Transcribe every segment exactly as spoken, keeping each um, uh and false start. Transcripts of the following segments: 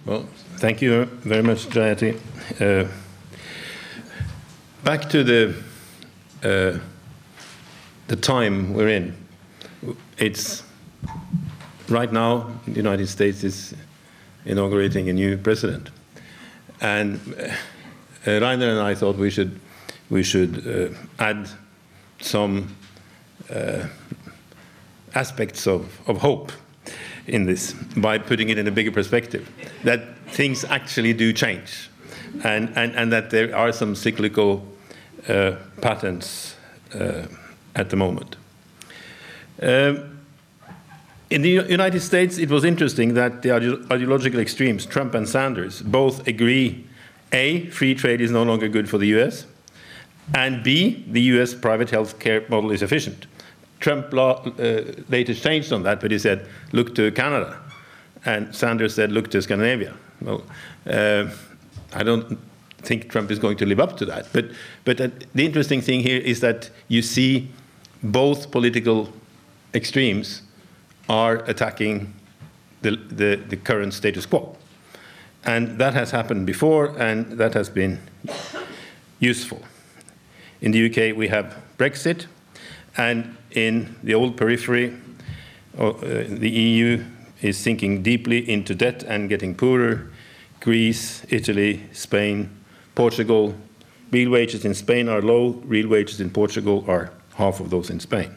Well, thank you very much, Jayati. Uh, back to the uh, the time we're in. It's right now the United States is inaugurating a new president, and uh, Rainer and I thought we should we should uh, add some uh, aspects of, of hope in this by putting it in a bigger perspective, that things actually do change, and, and, and that there are some cyclical uh, patterns uh, at the moment. Um, in the United States, it was interesting that the ideological extremes, Trump and Sanders, both agree, A, free trade is no longer good for the U S, and B, the U S private health care model is efficient. Trump law, uh, later changed on that, but he said, look to Canada. And Sanders said, look to Scandinavia. Well, uh, I don't think Trump is going to live up to that. But, but uh, the interesting thing here is that you see both political extremes are attacking the, the, the current status quo. And that has happened before, and that has been useful. In the U K, we have Brexit, and in the old periphery, uh, the E U is sinking deeply into debt and getting poorer. Greece, Italy, Spain, Portugal. Real wages in Spain are low. Real wages in Portugal are half of those in Spain.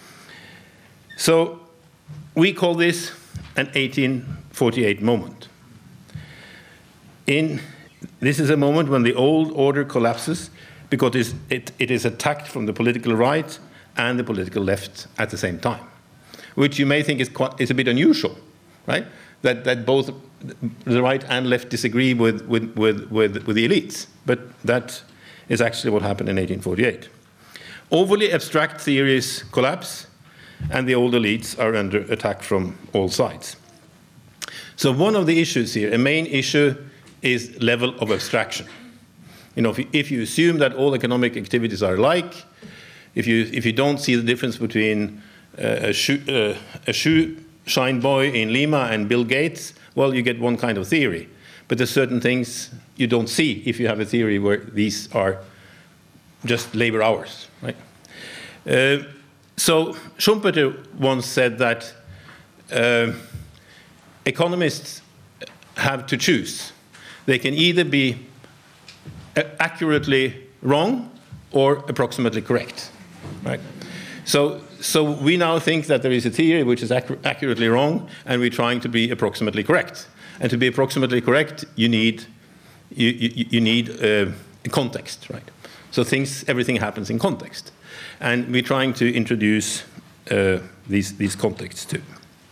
So we call this an eighteen forty-eight moment. In, this is a moment when the old order collapses because it, it, it is attacked from the political right and the political left at the same time, which you may think is, quite, is a bit unusual, right? That, that both the right and left disagree with, with, with, with, with the elites, but that is actually what happened in eighteen forty-eight. Overly abstract theories collapse, and the old elites are under attack from all sides. So one of the issues here, a main issue, is level of abstraction. You know, if you, if you assume that all economic activities are alike, If you, if you don't see the difference between uh, a, shoe, uh, a shoe shine boy in Lima and Bill Gates, well, you get one kind of theory. But there's certain things you don't see if you have a theory where these are just labor hours, right? Uh, so Schumpeter once said that uh, economists have to choose. They can either be accurately wrong or approximately correct. Right. So, so we now think that there is a theory which is accu accurately wrong, and we're trying to be approximately correct. And to be approximately correct, you need you, you, you need uh, context, right? So things, everything happens in context, and we're trying to introduce uh, these these contexts too.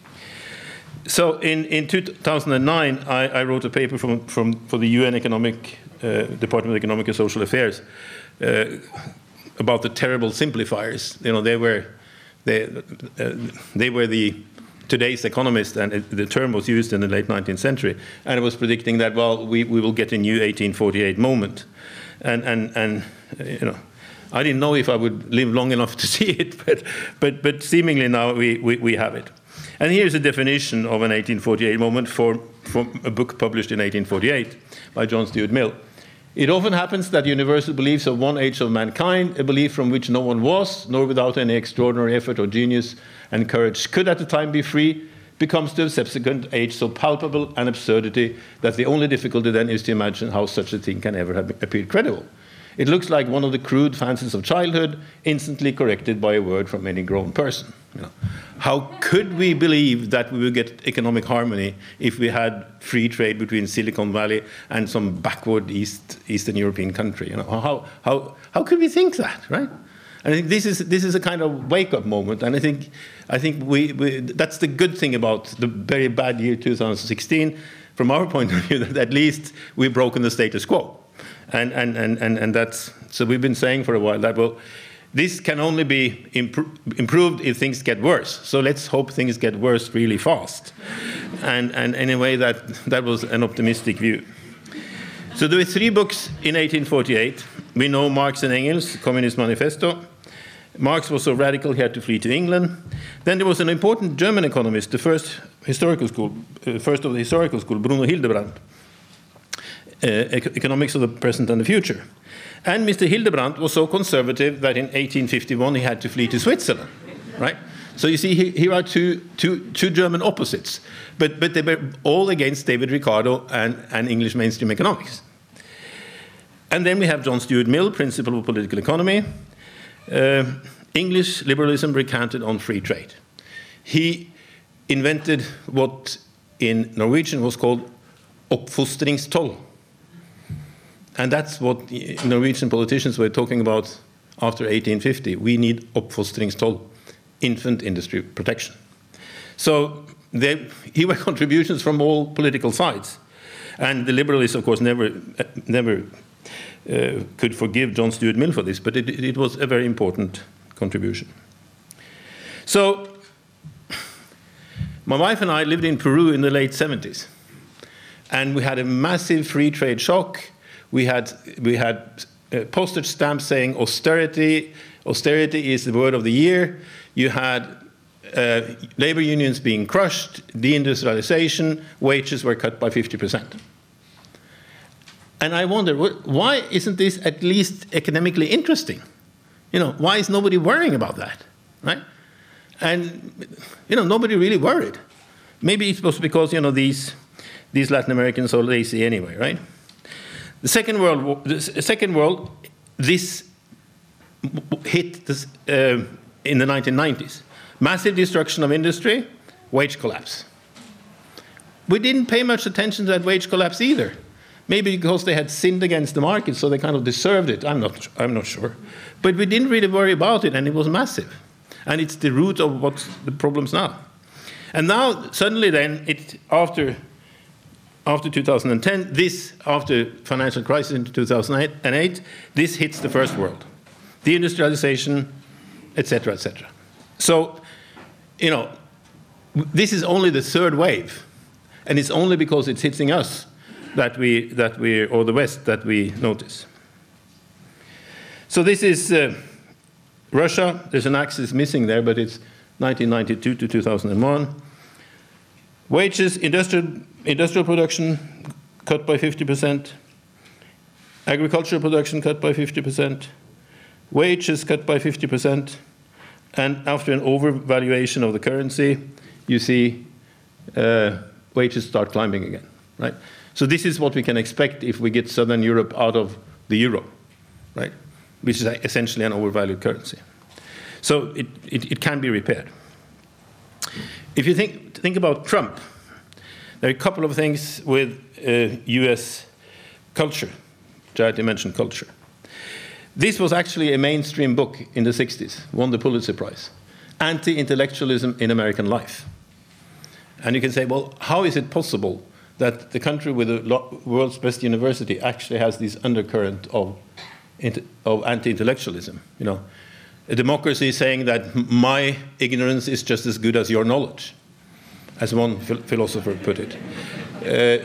So in in two thousand nine, I, I wrote a paper from from for the U N Economic uh, Department of Economic and Social Affairs. Uh, about the terrible simplifiers. You know, they were, they, uh, they were the today's economist, and it, the term was used in the late nineteenth century, and it was predicting that, well, we, we will get a new eighteen forty-eight moment. And, and, and you know, I didn't know if I would live long enough to see it, but, but, but seemingly now we, we, we have it. And here's a definition of an eighteen forty-eight moment for, from a book published in eighteen forty-eight by John Stuart Mill. It often happens that universal beliefs of one age of mankind, a belief from which no one was, nor without any extraordinary effort or genius and courage could at the time be free, becomes to a subsequent age so palpable an absurdity that the only difficulty then is to imagine how such a thing can ever have appeared credible. It looks like one of the crude fancies of childhood, instantly corrected by a word from any grown person. You know, how could we believe that we would get economic harmony if we had free trade between Silicon Valley and some backward East, Eastern European country? You know, how, how, how could we think that, right? And I think this is, this is a kind of wake-up moment, and I think, I think we, we, that's the good thing about the very bad year two thousand sixteen, from our point of view, that at least we've broken the status quo. And, and, and, and, and that's, so we've been saying for a while that, well, this can only be impro improved if things get worse. So let's hope things get worse really fast. And, and in a way, that, that was an optimistic view. So there were three books in eighteen forty-eight. We know Marx and Engels, Communist Manifesto. Marx was so radical he had to flee to England. Then there was an important German economist, the first historical school, uh, first of the historical school, Bruno Hildebrand, uh, Economics of the Present and the Future. And Mister Hildebrand was so conservative that in eighteen fifty-one he had to flee to Switzerland, right? So you see, here are two, two, two German opposites, but, but they were all against David Ricardo and, and English mainstream economics. And then we have John Stuart Mill, Principle of Political Economy, uh, English liberalism recanted on free trade. He invented what in Norwegian was called oppfostringstoll. And that's what Norwegian politicians were talking about after eighteen fifty. We need oppfostringstoll, infant industry protection. So there were contributions from all political sides. And the liberalists, of course, never, never uh, could forgive John Stuart Mill for this, but it, it was a very important contribution. So my wife and I lived in Peru in the late seventies. And we had a massive free trade shock. We had, we had uh, postage stamps saying austerity. Austerity is the word of the year. You had uh, labor unions being crushed, deindustrialization, wages were cut by fifty percent. And I wonder, why isn't this at least economically interesting? You know, why is nobody worrying about that, right? And, you know, nobody really worried. Maybe it was because, you know, these, these Latin Americans are lazy anyway, right? The Second World War, the Second World, this hit this, uh, in the nineteen nineties. Massive destruction of industry, wage collapse. We didn't pay much attention to that wage collapse either. Maybe because they had sinned against the market, so they kind of deserved it. I'm not, I'm not sure. But we didn't really worry about it, and it was massive. And it's the root of what's the problems now. And now, suddenly then, it, after, after two thousand ten, this, after financial crisis in two thousand eight, this hits the first world. Deindustrialization, et cetera, et cetera. So, you know, this is only the third wave, and it's only because it's hitting us that we, that we, or the West, that we notice. So this is uh, Russia. There's an axis missing there, but it's nineteen ninety-two to two thousand one. Wages, industrial, industrial production cut by fifty percent. Agricultural production cut by fifty percent. Wages cut by fifty percent. And after an overvaluation of the currency, you see uh, wages start climbing again, right? So this is what we can expect if we get Southern Europe out of the euro, right? Which is essentially an overvalued currency. So it, it, it can be repaired. If you think, think about Trump, there are a couple of things with uh, U S culture. Charity mentioned culture. This was actually a mainstream book in the sixties, won the Pulitzer Prize, Anti-Intellectualism in American Life. And you can say, well, how is it possible that the country with the world's best university actually has this undercurrent of, of anti-intellectualism? You know, a democracy saying that my ignorance is just as good as your knowledge, as one philosopher put it. Uh,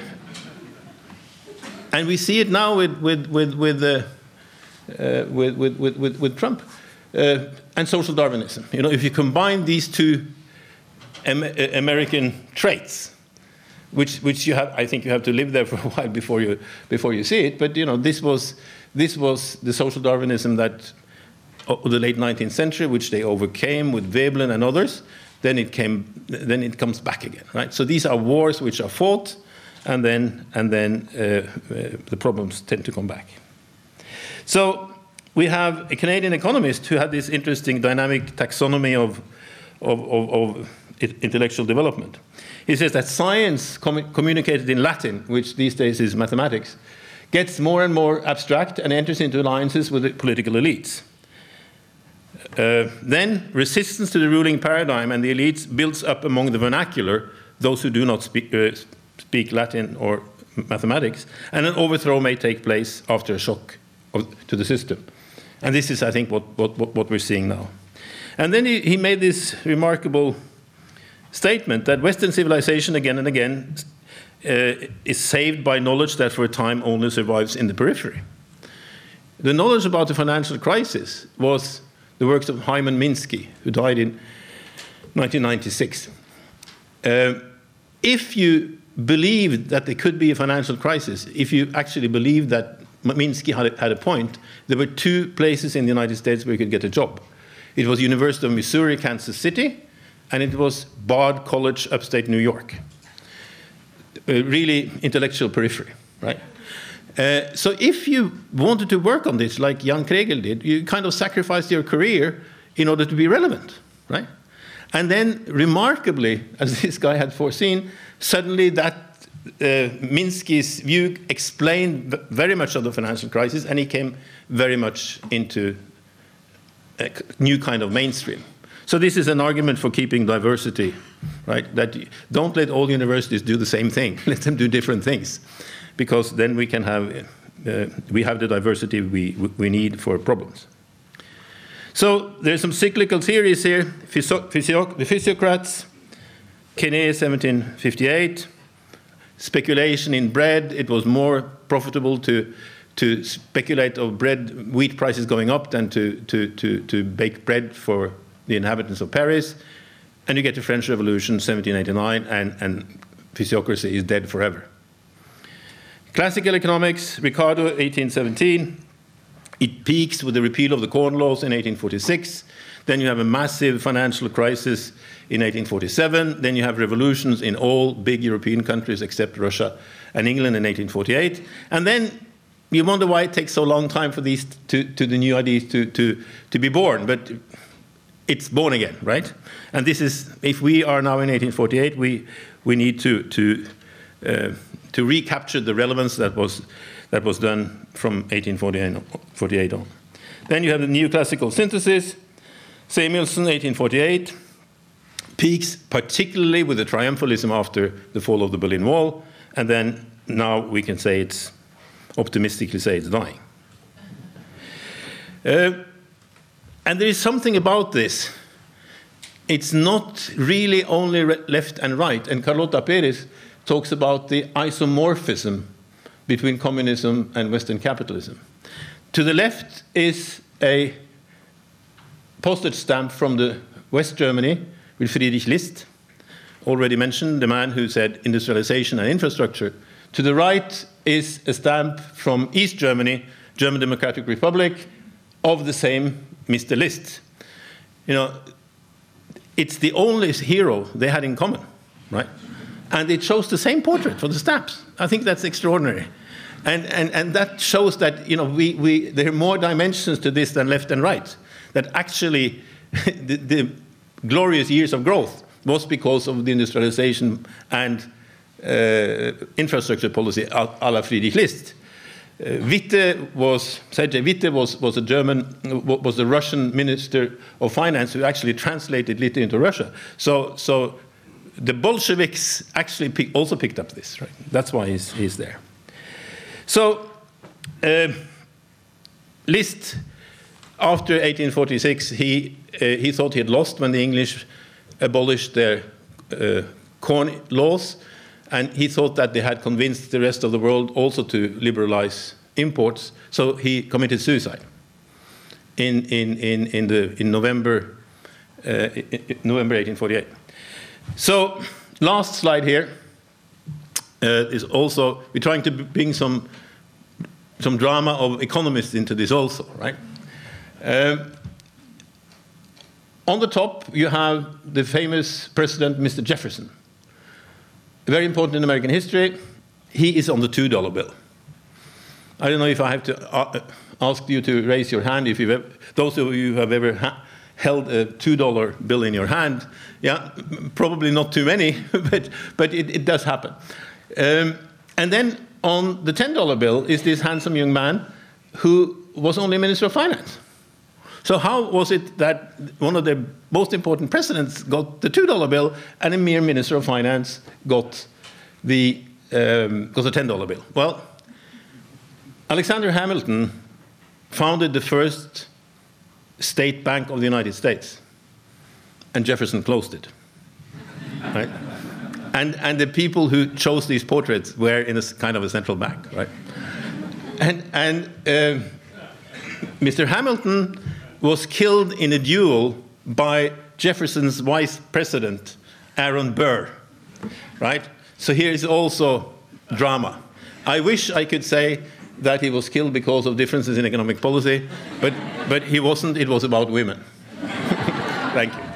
and we see it now with, with, with, with uh, Uh, with, with, with, with Trump, uh, and social Darwinism. You know, if you combine these two Am American traits, which, which you have, I think you have to live there for a while before you, before you see it, but you know, this was, this was the social Darwinism that, of the late nineteenth century, which they overcame with Veblen and others, then it, came, then it comes back again, right? So these are wars which are fought, and then, and then uh, uh, the problems tend to come back. So we have a Canadian economist who had this interesting dynamic taxonomy of, of, of, of intellectual development. He says that science com communicated in Latin, which these days is mathematics, gets more and more abstract and enters into alliances with the political elites. Uh, then resistance to the ruling paradigm and the elites builds up among the vernacular, those who do not speak, uh, speak Latin or mathematics, and an overthrow may take place after a shock to the system. And this is, I think, what, what, what we're seeing now. And then he, he made this remarkable statement that Western civilization, again and again, uh, is saved by knowledge that for a time only survives in the periphery. The knowledge about the financial crisis was the works of Hyman Minsky, who died in nineteen ninety-six. Uh, if you believed that there could be a financial crisis, if you actually believed that Minsky had a, had a point, there were two places in the United States where you could get a job. It was University of Missouri, Kansas City, and it was Bard College, upstate New York. A really intellectual periphery, right? Uh, so if you wanted to work on this, like Jan Kregel did, you kind of sacrificed your career in order to be relevant, right? And then, remarkably, as this guy had foreseen, suddenly that uh, Minsky's view explained very much of the financial crisis, and he came very much into a new kind of mainstream. So this is an argument for keeping diversity, right? That don't let all universities do the same thing. Let them do different things, because then we can have uh, we have the diversity we we need for problems. So there's some cyclical theories here. Physio physio the physiocrats, Quenet, seventeen fifty-eight. Speculation in bread. It was more profitable to to speculate of bread, wheat prices going up than to to to to bake bread for the inhabitants of Paris. And you get the French Revolution, seventeen eighty-nine, and and physiocracy is dead forever. Classical economics, Ricardo, eighteen seventeen. It peaks with the repeal of the Corn Laws in eighteen forty-six. Then you have a massive financial crisis in eighteen forty-seven. Then you have revolutions in all big European countries except Russia and England in eighteen forty-eight. And then you wonder why it takes so long time for these to, to the new ideas to, to, to be born. But it's born again, right? And this is, if we are now in eighteen forty-eight, we, we need to, to, uh, to recapture the relevance that was that was done from eighteen forty-eight on. Then you have the neoclassical synthesis, Samuelson, eighteen forty-eight, peaks particularly with the triumphalism after the fall of the Berlin Wall, and then now we can say it's, optimistically say it's dying. Uh, and there is something about this. It's not really only left and right, and Carlota Perez talks about the isomorphism between communism and Western capitalism. To the left is a postage stamp from the West Germany with Friedrich List, already mentioned, the man who said industrialization and infrastructure. To the right is a stamp from East Germany, German Democratic Republic, of the same Mister List. You know, it's the only hero they had in common, right? And it shows the same portrait for the stamps. I think that's extraordinary. And, and, and that shows that, you know, we, we, there are more dimensions to this than left and right. That actually the, the glorious years of growth was because of the industrialization and uh, infrastructure policy a, a la Friedrich List. Uh, Witte was, Sergei Witte was, was a German, was the Russian Minister of Finance who actually translated List into Russia. So, so the Bolsheviks actually pick, also picked up this, right? That's why he's, he's there. So, uh, List, after eighteen forty-six, he, uh, he thought he had lost when the English abolished their uh, corn laws, and he thought that they had convinced the rest of the world also to liberalize imports, so he committed suicide in, in, in, in, the, in November, uh, in November eighteen forty-eight. So, last slide here. Uh, is also, we're trying to bring some, some drama of economists into this also, right? Um, on the top, you have the famous president, Mister Jefferson. Very important in American history. He is on the two dollar bill. I don't know if I have to uh, ask you to raise your hand if you've ever, those of you who have ever ha held a two dollar bill in your hand. Yeah, probably not too many, but, but it, it does happen. Um, and then on the ten dollar bill is this handsome young man who was only Minister of Finance. So how was it that one of the most important presidents got the two dollar bill and a mere Minister of Finance got the, um, got the ten dollar bill? Well, Alexander Hamilton founded the first state bank of the United States, and Jefferson closed it, right? And, and the people who chose these portraits were in a kind of a central bank, right? And, and uh, Mister Hamilton was killed in a duel by Jefferson's vice president, Aaron Burr, right? So here is also drama. I wish I could say that he was killed because of differences in economic policy, but, but he wasn't. It was about women. Thank you.